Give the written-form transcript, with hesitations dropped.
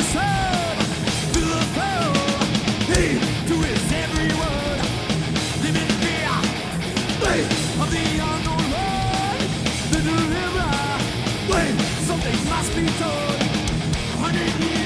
soul, to the soul. He to his every word, live in fear of the unknown road. The deliverer, wait, something must be told. 100 years.